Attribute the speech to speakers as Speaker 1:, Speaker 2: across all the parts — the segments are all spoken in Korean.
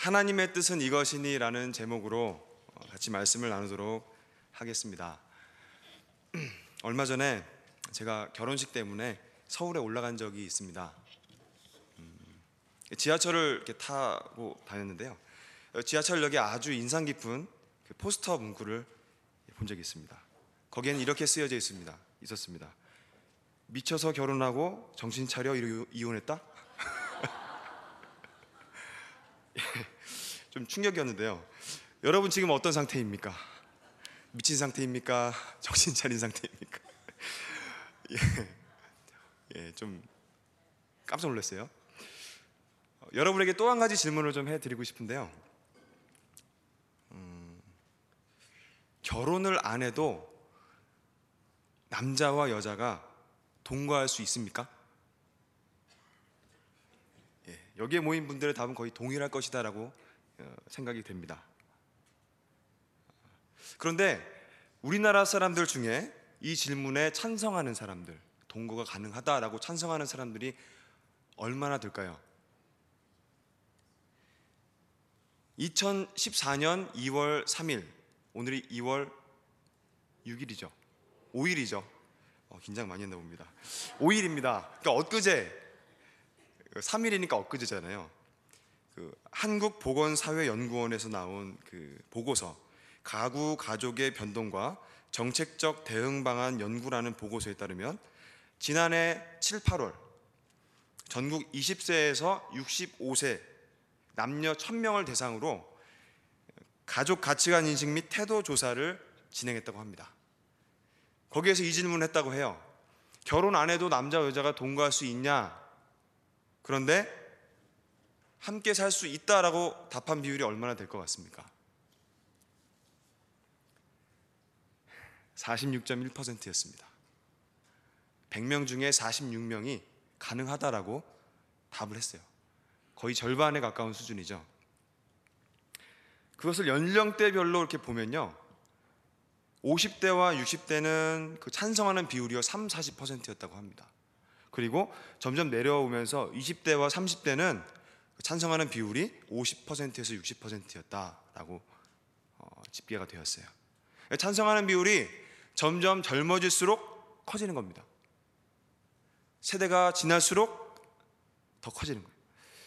Speaker 1: 하나님의 뜻은 이것이니 라는 제목으로 같이 말씀을 나누도록 하겠습니다. 얼마 전에 제가 결혼식 때문에 서울에 올라간 적이 있습니다. 지하철을 이렇게 타고 다녔는데요, 지하철역에 아주 인상 깊은 포스터 문구를 본 적이 있습니다. 거기에는 이렇게 쓰여져 있었습니다. 미쳐서 결혼하고 정신 차려 이혼했다? 좀 충격이었는데요. 여러분 지금 어떤 상태입니까? 미친 상태입니까? 정신 차린 상태입니까? 좀 깜짝 놀랐어요. 여러분에게 또 한 가지 질문을 좀 해드리고 싶은데요. 결혼을 안 해도 남자와 여자가 동거할 수 있습니까? 여기에 모인 분들의 답은 거의 동일할 것이다 라고 생각이 됩니다. 그런데 우리나라 사람들 중에 이 질문에 찬성하는 사람들, 동거가 가능하다라고 찬성하는 사람들이 얼마나 될까요? 2014년 2월 3일, 오늘이 2월 6일이죠. 5일이죠. 긴장 많이 했나 봅니다. 5일입니다. 그러니까 엊그제, 3일이니까 엊그제잖아요. 한국보건사회연구원에서 나온 보고서, 가구 가족의 변동과 정책적 대응 방안 연구라는 보고서에 따르면 지난해 7, 8월 전국 20세에서 65세 남녀 1000명을 대상으로 가족 가치관 인식 및 태도 조사를 진행했다고 합니다. 거기에서 이 질문을 했다고 해요. 결혼 안 해도 남자 여자가 동거할 수 있냐? 그런데 함께 살 수 있다라고 답한 비율이 얼마나 될 것 같습니까? 46.1%였습니다. 100명 중에 46명이 가능하다라고 답을 했어요. 거의 절반에 가까운 수준이죠. 그것을 연령대별로 이렇게 보면요, 50대와 60대는 찬성하는 비율이 30-40%였다고 합니다. 그리고 점점 내려오면서 20대와 30대는 찬성하는 비율이 50%에서 60%였다라고 집계가 되었어요. 찬성하는 비율이 점점 젊어질수록 커지는 겁니다. 세대가 지날수록 더 커지는 거예요.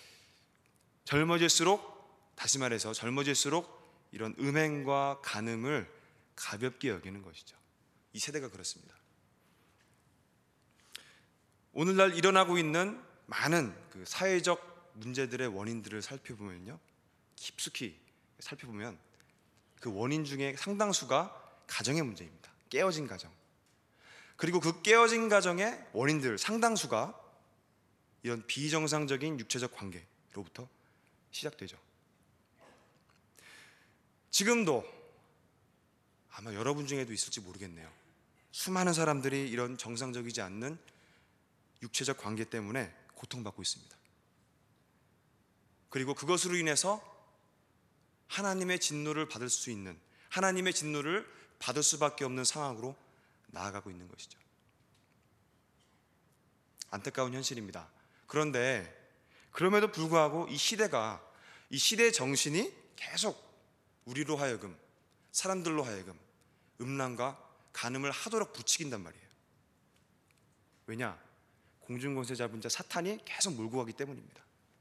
Speaker 1: 다시 말해서 젊어질수록 이런 음행과 간음을 가볍게 여기는 것이죠. 이 세대가 그렇습니다. 오늘날 일어나고 있는 많은 사회적 문제들의 원인들을 살펴보면요, 깊숙이 살펴보면 그 원인 중에 상당수가 가정의 문제입니다. 깨어진 가정. 그리고 그 깨어진 가정의 원인들 상당수가 이런 비정상적인 육체적 관계로부터 시작되죠. 지금도 아마 여러분 중에도 있을지 모르겠네요. 수많은 사람들이 이런 정상적이지 않는 육체적 관계 때문에 고통받고 있습니다. 그리고 그것으로 인해서 하나님의 진노를 받을 수 있는, 하나님의 진노를 받을 수밖에 없는 상황으로 나아가고 있는 것이죠. 안타까운 현실입니다. 그런데 그럼에도 불구하고 이 시대의 정신이 계속 우리로 하여금, 사람들로 하여금 음란과 간음을 하도록 부추긴단 말이에요. 왜냐? 공중권세 잡은 자 사탄이 계속 몰고 가기 때문입니다.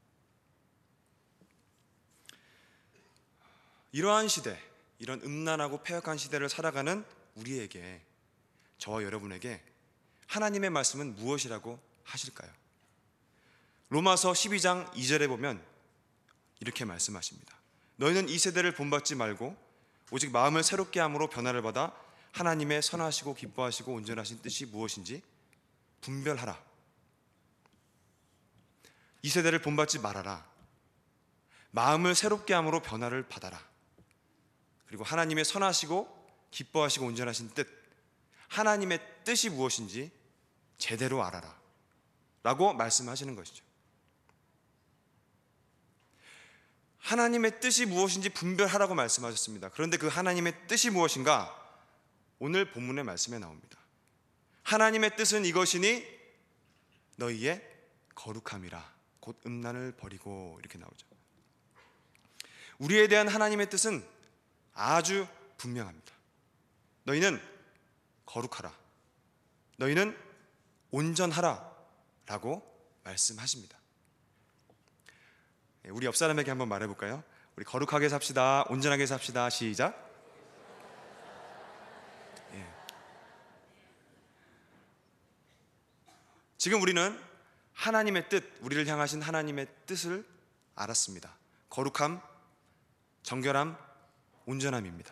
Speaker 1: 이러한 시대, 이런 음란하고 패역한 시대를 살아가는 우리에게, 저와 여러분에게 하나님의 말씀은 무엇이라고 하실까요? 로마서 12장 2절에 보면 이렇게 말씀하십니다. 너희는 이 세대를 본받지 말고 오직 마음을 새롭게 함으로 변화를 받아 하나님의 선하시고 기뻐하시고 온전하신 뜻이 무엇인지 분별하라. 이 세대를 본받지 말아라. 마음을 새롭게 함으로 변화를 받아라. 그리고 하나님의 선하시고 기뻐하시고 온전하신 뜻, 하나님의 뜻이 무엇인지 제대로 알아라 라고 말씀하시는 것이죠. 하나님의 뜻이 무엇인지 분별하라고 말씀하셨습니다. 그런데 그 하나님의 뜻이 무엇인가? 오늘 본문의 말씀에 나옵니다. 하나님의 뜻은 이것이니 너희의 거룩함이라, 곧 음란을 버리고, 이렇게 나오죠. 우리에 대한 하나님의 뜻은 아주 분명합니다. 너희는 거룩하라. 너희는 온전하라 라고 말씀하십니다. 우리 옆 사람에게 한번 말해볼까요? 우리 거룩하게 삽시다. 온전하게 삽시다. 시작. 지금 우리는 하나님의 뜻, 우리를 향하신 하나님의 뜻을 알았습니다. 거룩함, 정결함, 온전함입니다.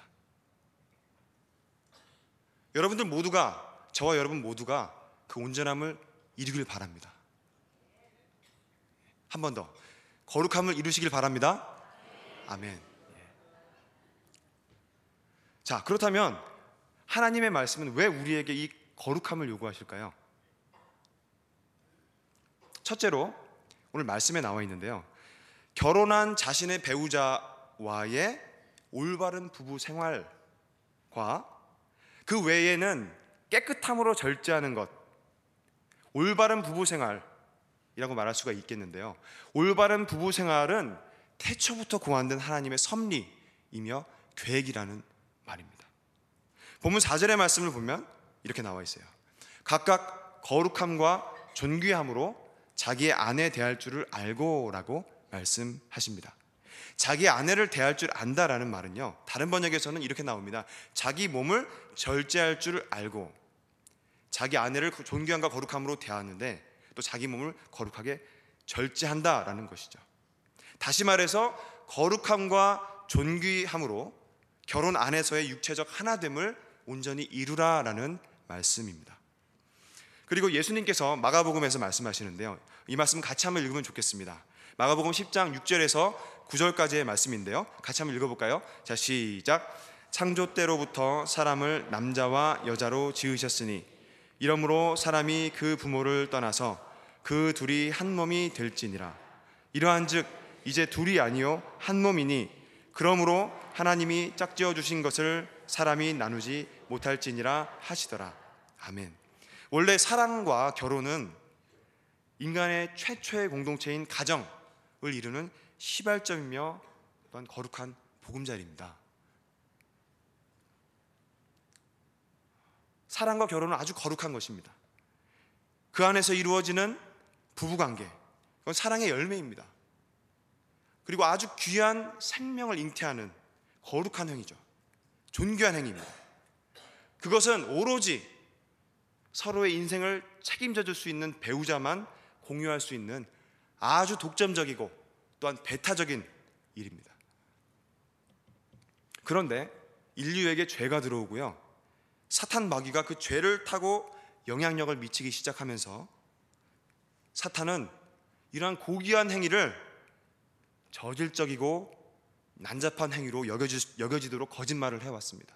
Speaker 1: 여러분들 모두가, 저와 여러분 모두가 그 온전함을 이루길 바랍니다. 한 번 더, 거룩함을 이루시길 바랍니다. 아멘. 자, 그렇다면 하나님의 말씀은 왜 우리에게 이 거룩함을 요구하실까요? 첫째로 오늘 말씀에 나와 있는데요, 결혼한 자신의 배우자와의 올바른 부부 생활과 그 외에는 깨끗함으로 절제하는 것, 올바른 부부 생활이라고 말할 수가 있겠는데요, 올바른 부부 생활은 태초부터 고안된 하나님의 섭리이며 계획이라는 말입니다. 본문 4절의 말씀을 보면 이렇게 나와 있어요. 각각 거룩함과 존귀함으로 자기의 아내 대할 줄을 알고 라고 말씀하십니다. 자기 아내를 대할 줄 안다라는 말은요, 다른 번역에서는 이렇게 나옵니다. 자기 몸을 절제할 줄 알고, 자기 아내를 존귀함과 거룩함으로 대하는데 또 자기 몸을 거룩하게 절제한다라는 것이죠. 다시 말해서 거룩함과 존귀함으로 결혼 안에서의 육체적 하나됨을 온전히 이루라라는 말씀입니다. 그리고 예수님께서 마가복음에서 말씀하시는데요, 이 말씀 같이 한번 읽으면 좋겠습니다. 마가복음 10장 6절에서 9절까지의 말씀인데요, 같이 한번 읽어볼까요? 자, 시작. 창조 때로부터 사람을 남자와 여자로 지으셨으니 이러므로 사람이 그 부모를 떠나서 그 둘이 한 몸이 될지니라. 이러한즉 이제 둘이 아니요 한 몸이니 그러므로 하나님이 짝지어 주신 것을 사람이 나누지 못할지니라 하시더라. 아멘. 원래 사랑과 결혼은 인간의 최초의 공동체인 가정을 이루는 시발점이며 또한 거룩한 보금자리입니다. 사랑과 결혼은 아주 거룩한 것입니다. 그 안에서 이루어지는 부부관계, 그건 사랑의 열매입니다. 그리고 아주 귀한 생명을 잉태하는 거룩한 행위죠. 존귀한 행위입니다. 그것은 오로지 서로의 인생을 책임져 줄 수 있는 배우자만 공유할 수 있는 아주 독점적이고 또한 배타적인 일입니다. 그런데 인류에게 죄가 들어오고요, 사탄 마귀가 그 죄를 타고 영향력을 미치기 시작하면서 사탄은 이러한 고귀한 행위를 저질적이고 난잡한 행위로 여겨지도록 거짓말을 해왔습니다.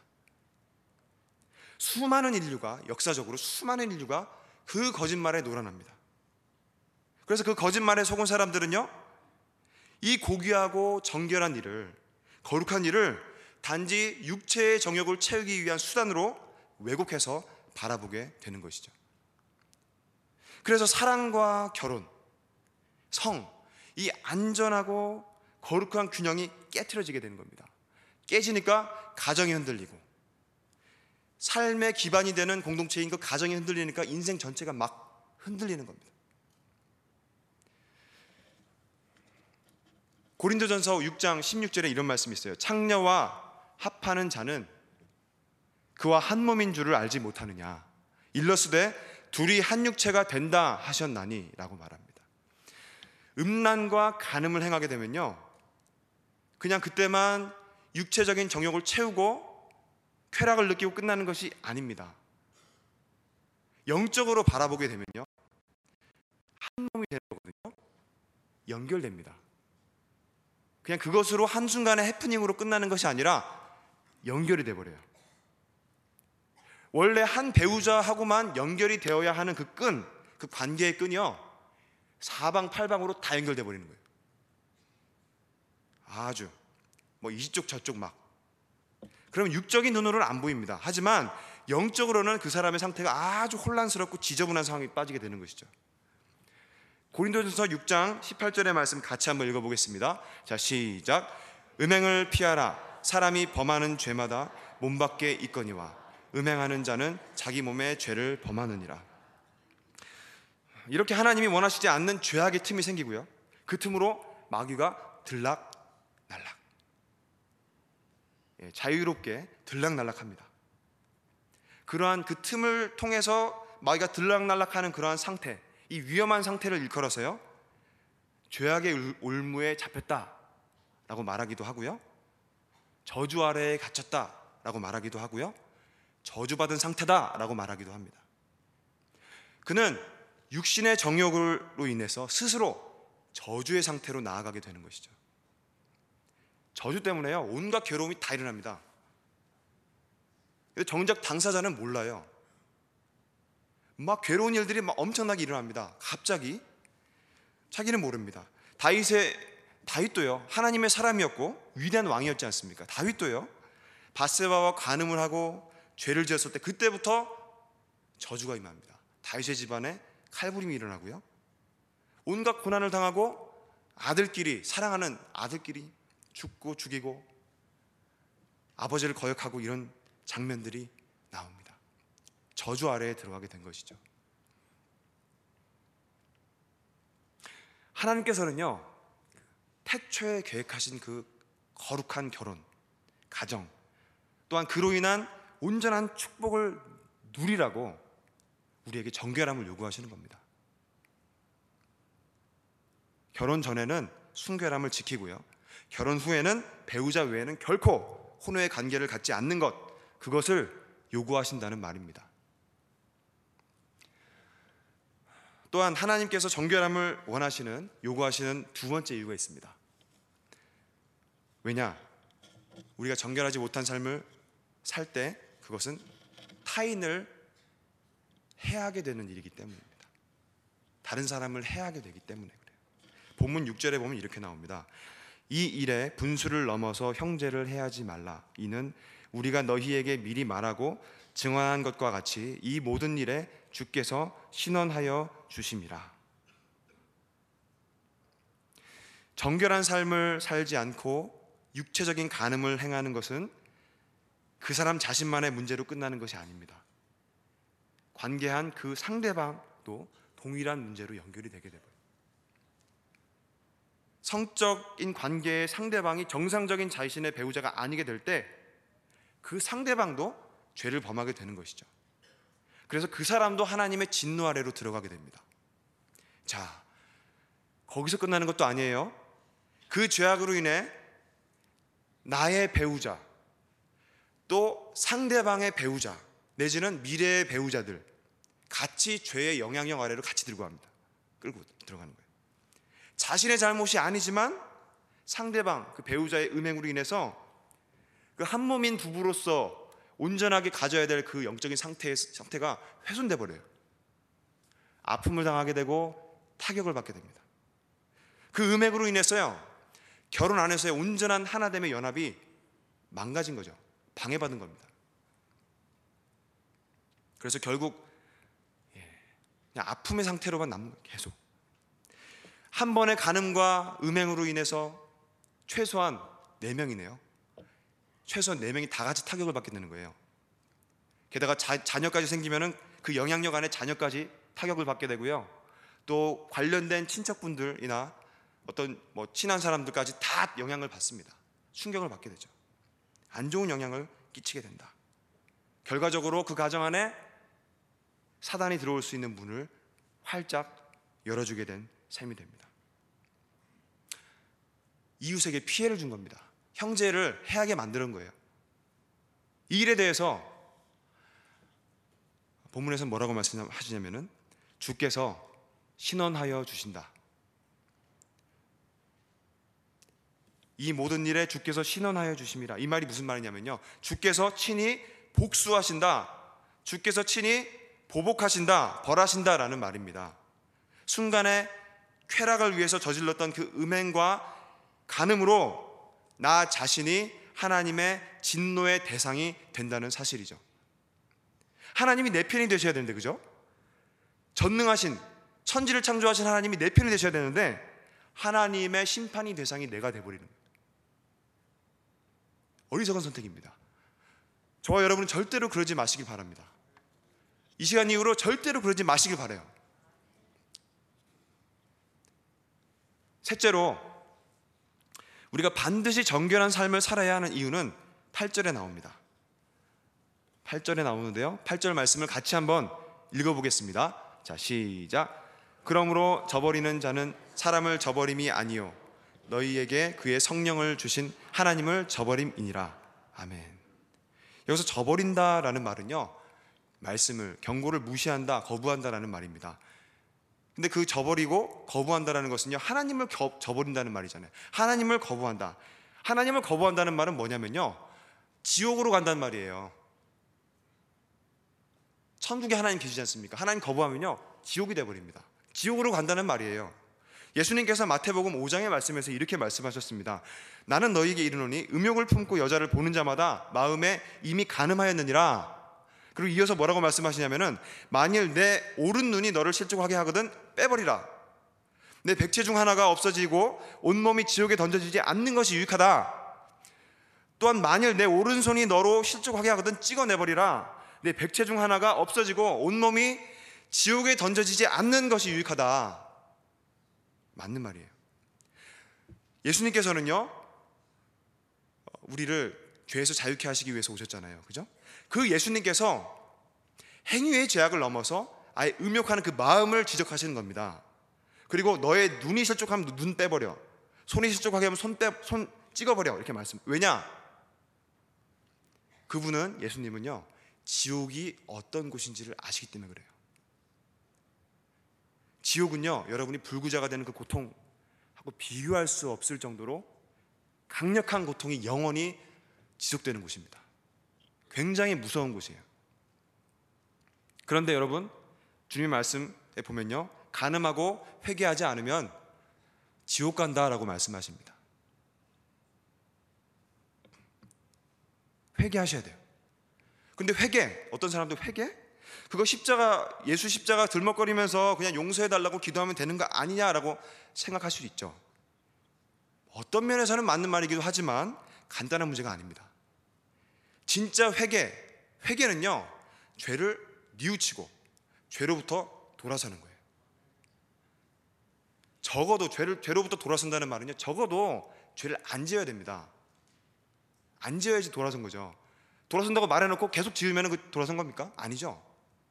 Speaker 1: 역사적으로 수많은 인류가 그 거짓말에 놀아납니다. 그래서 그 거짓말에 속은 사람들은요, 이 고귀하고 정결한 일을, 거룩한 일을 단지 육체의 정욕을 채우기 위한 수단으로 왜곡해서 바라보게 되는 것이죠. 그래서 사랑과 결혼, 성, 이 안전하고 거룩한 균형이 깨트려지게 되는 겁니다. 깨지니까 가정이 흔들리고, 삶의 기반이 되는 공동체인 그 가정이 흔들리니까 인생 전체가 막 흔들리는 겁니다. 고린도전서 6장 16절에 이런 말씀이 있어요. 창녀와 합하는 자는 그와 한 몸인 줄을 알지 못하느냐. 일러스되 둘이 한 육체가 된다 하셨나니 라고 말합니다. 음란과 간음을 행하게 되면요, 그냥 그때만 육체적인 정욕을 채우고 쾌락을 느끼고 끝나는 것이 아닙니다. 영적으로 바라보게 되면요, 한 몸이 되는 거거든요. 연결됩니다. 그냥 그것으로 한순간의 해프닝으로 끝나는 것이 아니라 연결이 돼버려요. 원래 한 배우자하고만 연결이 되어야 하는 그 끈, 그 관계의 끈이요, 사방팔방으로 다 연결돼 버리는 거예요. 아주 이쪽 저쪽 막. 그럼 육적인 눈으로는 안 보입니다. 하지만 영적으로는 그 사람의 상태가 아주 혼란스럽고 지저분한 상황에 빠지게 되는 것이죠. 고린도전서 6장 18절의 말씀 같이 한번 읽어보겠습니다. 자, 시작. 음행을 피하라. 사람이 범하는 죄마다 몸 밖에 있거니와 음행하는 자는 자기 몸의 죄를 범하느니라. 이렇게 하나님이 원하시지 않는 죄악의 틈이 생기고요, 그 틈으로 마귀가 들락날락, 자유롭게 들락날락합니다. 그러한 그 틈을 통해서 마귀가 들락날락하는 그러한 상태, 이 위험한 상태를 일컬어서요, 죄악의 올무에 잡혔다라고 말하기도 하고요, 저주 아래에 갇혔다라고 말하기도 하고요, 저주받은 상태다라고 말하기도 합니다. 그는 육신의 정욕으로 인해서 스스로 저주의 상태로 나아가게 되는 것이죠. 저주 때문에요, 온갖 괴로움이 다 일어납니다. 정작 당사자는 몰라요. 막 괴로운 일들이 막 엄청나게 일어납니다. 갑자기 자기는 모릅니다. 다윗도요, 하나님의 사람이었고 위대한 왕이었지 않습니까? 다윗도요, 밧세바와 간음을 하고 죄를 지었을 때 그때부터 저주가 임합니다. 다윗의 집안에 칼부림이 일어나고요, 온갖 고난을 당하고 사랑하는 아들끼리 죽고 죽이고 아버지를 거역하고 이런 장면들이 나옵니다. 저주 아래에 들어가게 된 것이죠. 하나님께서는요, 태초에 계획하신 그 거룩한 결혼, 가정, 또한 그로 인한 온전한 축복을 누리라고 우리에게 정결함을 요구하시는 겁니다. 결혼 전에는 순결함을 지키고요, 결혼 후에는 배우자 외에는 결코 혼외의 관계를 갖지 않는 것, 그것을 요구하신다는 말입니다. 또한 하나님께서 정결함을 요구하시는 두 번째 이유가 있습니다. 왜냐? 우리가 정결하지 못한 삶을 살 때 그것은 타인을 해하게 되는 일이기 때문입니다. 다른 사람을 해하게 되기 때문에 그래요. 본문 6절에 보면 이렇게 나옵니다. 이 일에 분수를 넘어서 형제를 해하지 말라. 이는 우리가 너희에게 미리 말하고 증언한 것과 같이 이 모든 일에 주께서 신원하여 주심이라. 정결한 삶을 살지 않고 육체적인 간음을 행하는 것은 그 사람 자신만의 문제로 끝나는 것이 아닙니다. 관계한 그 상대방도 동일한 문제로 연결이 되게 되고요, 성적인 관계의 상대방이 정상적인 자신의 배우자가 아니게 될 때 그 상대방도 죄를 범하게 되는 것이죠. 그래서 그 사람도 하나님의 진노 아래로 들어가게 됩니다. 자, 거기서 끝나는 것도 아니에요. 그 죄악으로 인해 나의 배우자, 또 상대방의 배우자, 내지는 미래의 배우자들 같이 죄의 영향력 아래로 같이 끌고 들어가는 거예요. 자신의 잘못이 아니지만 상대방, 그 배우자의 음행으로 인해서 그 한 몸인 부부로서 온전하게 가져야 될 그 영적인 상태가 훼손돼 버려요. 아픔을 당하게 되고 타격을 받게 됩니다. 그 음행으로 인해서요, 결혼 안에서의 온전한 하나됨의 연합이 망가진 거죠. 방해받은 겁니다. 그래서 결국 그냥 아픔의 상태로만 남는 거예요. 계속 한 번의 간음과 음행으로 인해서 최소한 4명이네요. 최소한 4명이 다 같이 타격을 받게 되는 거예요. 게다가 자녀까지 생기면은 그 영향력 안에 자녀까지 타격을 받게 되고요, 또 관련된 친척분들이나 어떤 친한 사람들까지 다 영향을 받습니다. 충격을 받게 되죠. 안 좋은 영향을 끼치게 된다. 결과적으로 그 가정 안에 사단이 들어올 수 있는 문을 활짝 열어주게 된 셈이 됩니다. 이웃에게 피해를 준 겁니다. 형제를 해하게 만드는 거예요. 이 일에 대해서 본문에서 뭐라고 말씀하시냐면은 주께서 신원하여 주신다. 이 모든 일에 주께서 신원하여 주심이라. 이 말이 무슨 말이냐면요, 주께서 친히 복수하신다, 주께서 친히 보복하신다, 벌하신다라는 말입니다. 순간에 쾌락을 위해서 저질렀던 그 음행과 간음으로 나 자신이 하나님의 진노의 대상이 된다는 사실이죠. 하나님이 내 편이 되셔야 되는데, 그죠? 전능하신 천지를 창조하신 하나님이 내 편이 되셔야 되는데 하나님의 심판이 대상이 내가 돼버리는 거예요. 어리석은 선택입니다. 저와 여러분은 절대로 그러지 마시길 바랍니다. 이 시간 이후로 절대로 그러지 마시길 바라요. 셋째로, 우리가 반드시 정결한 삶을 살아야 하는 이유는 8절에 나옵니다. 8절에 나오는데요, 8절 말씀을 같이 한번 읽어보겠습니다. 자, 시작. 그러므로 저버리는 자는 사람을 저버림이 아니요 너희에게 그의 성령을 주신 하나님을 저버림이니라. 아멘. 여기서 저버린다라는 말은요, 말씀을, 경고를 무시한다, 거부한다라는 말입니다. 근데 그 저버리고 거부한다라는 것은요, 하나님을 저버린다는 말이잖아요. 하나님을 거부한다. 하나님을 거부한다는 말은 뭐냐면요, 지옥으로 간다는 말이에요. 천국에 하나님 계시지 않습니까? 하나님 거부하면요, 지옥이 되어버립니다. 지옥으로 간다는 말이에요. 예수님께서 마태복음 5장의 말씀에서 이렇게 말씀하셨습니다. 나는 너희에게 이르노니 음욕을 품고 여자를 보는 자마다 마음에 이미 간음하였느니라. 그리고 이어서 뭐라고 말씀하시냐면은 만일 내 오른 눈이 너를 실족하게 하거든 빼버리라. 내 백체 중 하나가 없어지고 온몸이 지옥에 던져지지 않는 것이 유익하다. 또한 만일 내 오른손이 너로 실족하게 하거든 찍어내버리라. 내 백체 중 하나가 없어지고 온몸이 지옥에 던져지지 않는 것이 유익하다. 맞는 말이에요. 예수님께서는요, 우리를 죄에서 자유케 하시기 위해서 오셨잖아요. 그죠? 그 예수님께서 행위의 죄악을 넘어서 아예 음욕하는 그 마음을 지적하시는 겁니다. 그리고 너의 눈이 실족하면 눈 빼버려, 손이 실족하게 하면 손 찍어버려, 이렇게 말씀. 왜냐? 그분은, 예수님은요, 지옥이 어떤 곳인지를 아시기 때문에 그래요. 지옥은요, 여러분이 불구자가 되는 그 고통하고 비교할 수 없을 정도로 강력한 고통이 영원히 지속되는 곳입니다. 굉장히 무서운 곳이에요. 그런데 여러분, 주님의 말씀에 보면요, 간음하고 회개하지 않으면 지옥 간다라고 말씀하십니다. 회개하셔야 돼요. 근데 회개, 어떤 사람도 회개? 그거 십자가, 예수 십자가 들먹거리면서 그냥 용서해달라고 기도하면 되는 거 아니냐라고 생각할 수도 있죠. 어떤 면에서는 맞는 말이기도 하지만 간단한 문제가 아닙니다. 진짜 회개는요, 죄를 뉘우치고 죄로부터 돌아서는 거예요. 적어도 죄로부터 돌아선다는 말은요, 적어도 죄를 안 지어야 됩니다. 안 지어야지 돌아선 거죠. 돌아선다고 말해놓고 계속 지으면 그 돌아선 겁니까? 아니죠.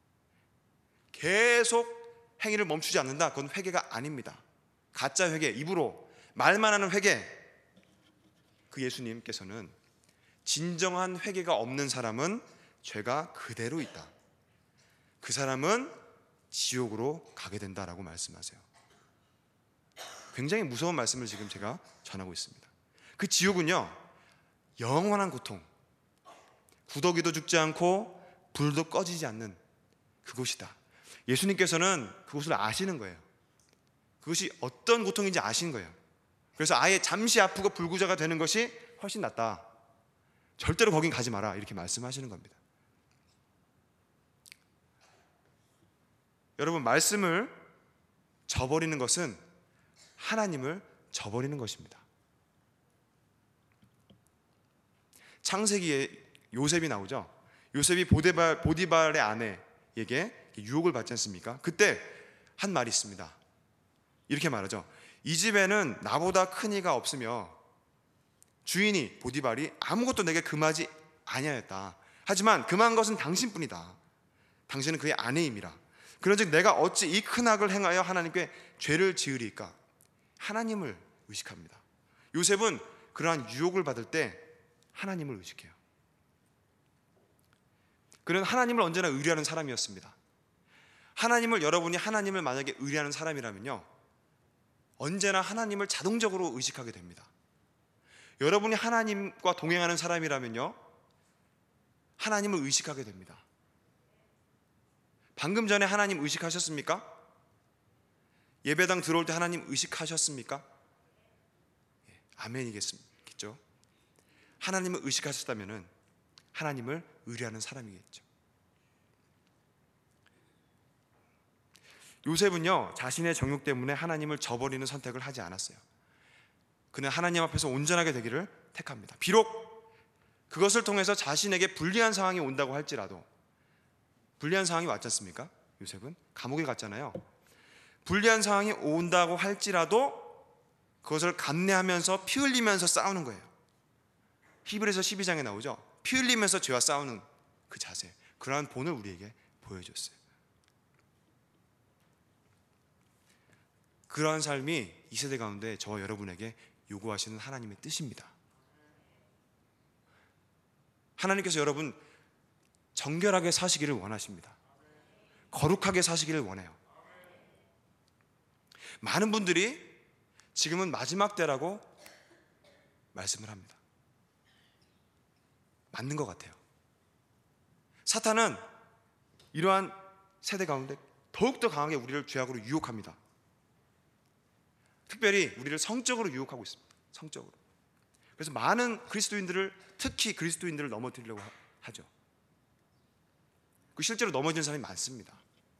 Speaker 1: 계속 행위를 멈추지 않는다, 그건 회개가 아닙니다. 가짜 회개, 입으로 말만 하는 회개. 그 예수님께서는 진정한 회개가 없는 사람은 죄가 그대로 있다, 그 사람은 지옥으로 가게 된다라고 말씀하세요. 굉장히 무서운 말씀을 지금 제가 전하고 있습니다. 그 지옥은요, 영원한 고통, 구더기도 죽지 않고 불도 꺼지지 않는 그곳이다. 예수님께서는 그곳을 아시는 거예요. 그것이 어떤 고통인지 아시는 거예요. 그래서 아예 잠시 아프고 불구자가 되는 것이 훨씬 낫다, 절대로 거긴 가지 마라, 이렇게 말씀하시는 겁니다. 여러분, 말씀을 저버리는 것은 하나님을 저버리는 것입니다. 창세기에 요셉이 나오죠. 요셉이 보디발의 아내에게 유혹을 받지 않습니까? 그때 한 말이 있습니다. 이렇게 말하죠. 이 집에는 나보다 큰 이가 없으며 주인이 보디발이 아무것도 내게 금하지 아니하였다. 하지만 금한 것은 당신뿐이다. 당신은 그의 아내임이라. 그런즉 내가 어찌 이 큰 악을 행하여 하나님께 죄를 지으리까? 하나님을 의식합니다. 요셉은 그러한 유혹을 받을 때 하나님을 의식해요. 그는 하나님을 언제나 의뢰하는 사람이었습니다. 여러분이 하나님을 만약에 의뢰하는 사람이라면요, 언제나 하나님을 자동적으로 의식하게 됩니다. 여러분이 하나님과 동행하는 사람이라면요, 하나님을 의식하게 됩니다. 방금 전에 하나님 의식하셨습니까? 예배당 들어올 때 하나님 의식하셨습니까? 아멘이겠죠. 하나님을 의식하셨다면 하나님을 의뢰하는 사람이겠죠. 요셉은요, 자신의 정욕 때문에 하나님을 저버리는 선택을 하지 않았어요. 그는 하나님 앞에서 온전하게 되기를 택합니다. 비록 그것을 통해서 자신에게 불리한 상황이 온다고 할지라도, 불리한 상황이 왔지 않습니까? 요셉은 감옥에 갔잖아요. 불리한 상황이 온다고 할지라도 그것을 감내하면서 피 흘리면서 싸우는 거예요. 히브리서 12장에 나오죠. 피 흘리면서 죄와 싸우는 그 자세, 그러한 본을 우리에게 보여줬어요. 그러한 삶이 이 세대 가운데 저와 여러분에게 요구하시는 하나님의 뜻입니다. 하나님께서 여러분 정결하게 사시기를 원하십니다. 거룩하게 사시기를 원해요. 많은 분들이 지금은 마지막 때라고 말씀을 합니다. 맞는 것 같아요. 사탄은 이러한 세대 가운데 더욱더 강하게 우리를 죄악으로 유혹합니다. 특별히 우리를 성적으로 유혹하고 있습니다. 성적으로. 그래서 많은 그리스도인들을, 특히 그리스도인들을 넘어뜨리려고 하죠. 실제로 넘어지는 사람이 많습니다.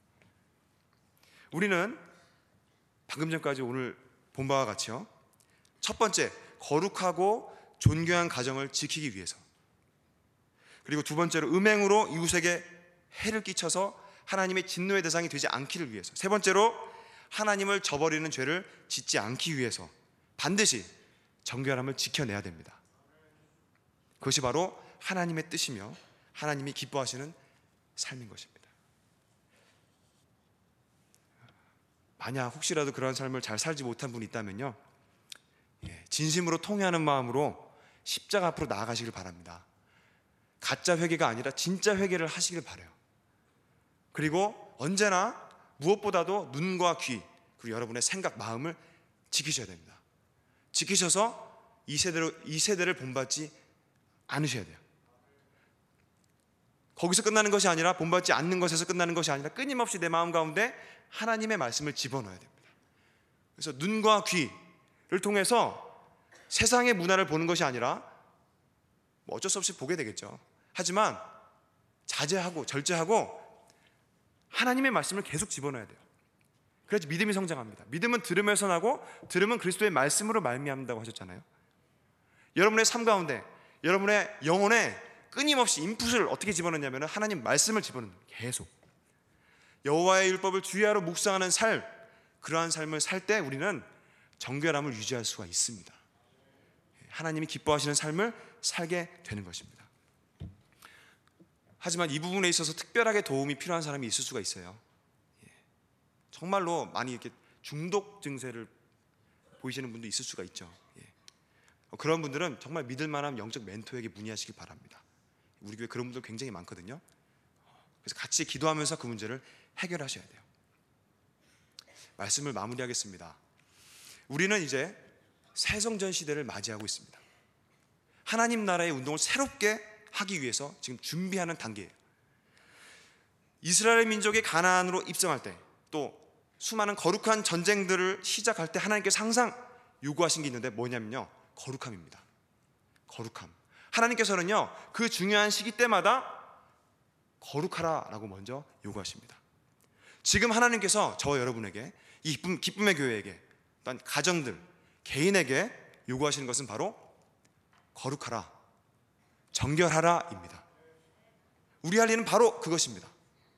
Speaker 1: 우리는 방금 전까지 오늘 본 바와 같이요, 첫 번째, 거룩하고 존귀한 가정을 지키기 위해서, 그리고 두 번째로 음행으로 이웃에게 해를 끼쳐서 하나님의 진노의 대상이 되지 않기를 위해서, 세 번째로 하나님을 저버리는 죄를 짓지 않기 위해서 반드시 정결함을 지켜내야 됩니다. 그것이 바로 하나님의 뜻이며 하나님이 기뻐하시는 삶인 것입니다. 만약 혹시라도 그런 삶을 잘 살지 못한 분이 있다면요, 진심으로 통회하는 마음으로 십자가 앞으로 나아가시길 바랍니다. 가짜 회개가 아니라 진짜 회개를 하시길 바라요. 그리고 언제나 무엇보다도 눈과 귀, 그리고 여러분의 생각, 마음을 지키셔야 됩니다. 지키셔서 이 세대를 본받지 않으셔야 돼요. 거기서 끝나는 것이 아니라, 본받지 않는 것에서 끝나는 것이 아니라 끊임없이 내 마음 가운데 하나님의 말씀을 집어넣어야 됩니다. 그래서 눈과 귀를 통해서 세상의 문화를 보는 것이 아니라, 어쩔 수 없이 보게 되겠죠. 하지만 자제하고 절제하고 하나님의 말씀을 계속 집어넣어야 돼요. 그래야지 믿음이 성장합니다. 믿음은 들음에서 나고 들음은 그리스도의 말씀으로 말미암는다고 하셨잖아요. 여러분의 삶 가운데, 여러분의 영혼에 끊임없이 인풋을 어떻게 집어넣냐면 하나님 말씀을 집어넣는 거예요. 계속 여호와의 율법을 주야로 묵상하는 삶, 그러한 삶을 살 때 우리는 정결함을 유지할 수가 있습니다. 하나님이 기뻐하시는 삶을 살게 되는 것입니다. 하지만 이 부분에 있어서 특별하게 도움이 필요한 사람이 있을 수가 있어요. 정말로 많이 이렇게 중독 증세를 보이시는 분도 있을 수가 있죠. 그런 분들은 정말 믿을 만한 영적 멘토에게 문의하시기 바랍니다. 우리 교회 그런 분들 굉장히 많거든요. 그래서 같이 기도하면서 그 문제를 해결하셔야 돼요. 말씀을 마무리하겠습니다. 우리는 이제 새성전 시대를 맞이하고 있습니다. 하나님 나라의 운동을 새롭게 하기 위해서 지금 준비하는 단계예요. 이스라엘 민족이 가나안으로 입성할 때, 또 수많은 거룩한 전쟁들을 시작할 때 하나님께서 항상 요구하신 게 있는데 뭐냐면요, 거룩함입니다. 거룩함. 하나님께서는요, 그 중요한 시기 때마다 거룩하라라고 먼저 요구하십니다. 지금 하나님께서 저와 여러분에게, 이 기쁨의 교회에게, 또한 가정들, 개인에게 요구하시는 것은 바로 거룩하라, 정결하라입니다. 우리 할 일은 바로 그것입니다.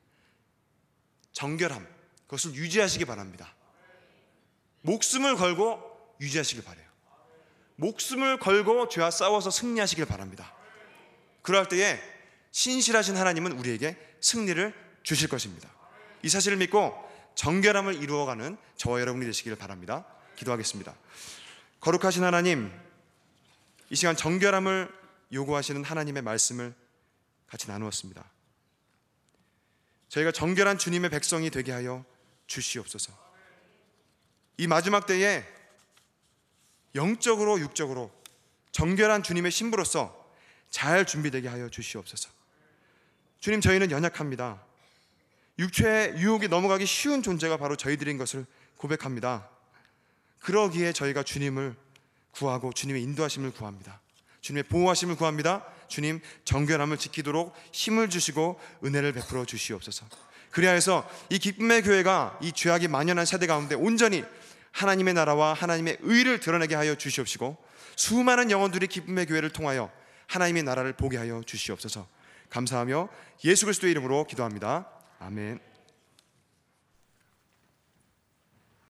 Speaker 1: 정결함, 그것을 유지하시기 바랍니다. 목숨을 걸고 유지하시길 바라요. 목숨을 걸고 죄와 싸워서 승리하시길 바랍니다. 그럴 때에 신실하신 하나님은 우리에게 승리를 주실 것입니다. 이 사실을 믿고 정결함을 이루어가는 저와 여러분이 되시기를 바랍니다. 기도하겠습니다. 거룩하신 하나님, 이 시간 정결함을 요구하시는 하나님의 말씀을 같이 나누었습니다. 저희가 정결한 주님의 백성이 되게 하여 주시옵소서. 이 마지막 때에 영적으로 육적으로 정결한 주님의 신부로서 잘 준비되게 하여 주시옵소서. 주님, 저희는 연약합니다. 육체의 유혹에 넘어가기 쉬운 존재가 바로 저희들인 것을 고백합니다. 그러기에 저희가 주님을 구하고 주님의 인도하심을 구합니다. 주님의 보호하심을 구합니다. 주님, 정결함을 지키도록 힘을 주시고 은혜를 베풀어 주시옵소서. 그리하여서 이 기쁨의 교회가 이 죄악이 만연한 세대 가운데 온전히 하나님의 나라와 하나님의 의를 드러내게 하여 주시옵시고, 수많은 영혼들이 기쁨의 교회를 통하여 하나님의 나라를 보게 하여 주시옵소서. 감사하며 예수 그리스도의 이름으로 기도합니다. 아멘.